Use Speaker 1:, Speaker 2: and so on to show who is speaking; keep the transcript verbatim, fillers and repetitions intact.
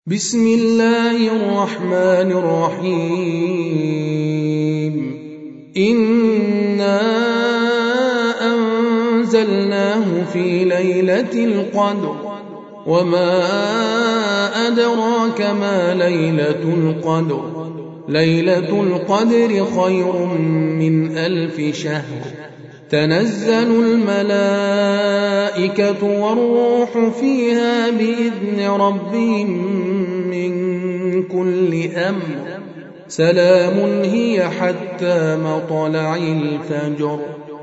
Speaker 1: بسم الله الرحمن الرحيم إنا أنزلناه في ليلة القدر وما أدراك ما ليلة القدر ليلة القدر خير من ألف شهر تنزل الملائكة والروح فيها بإذن ربهم من كل أمر سلام هي حتى مطلع الفجر.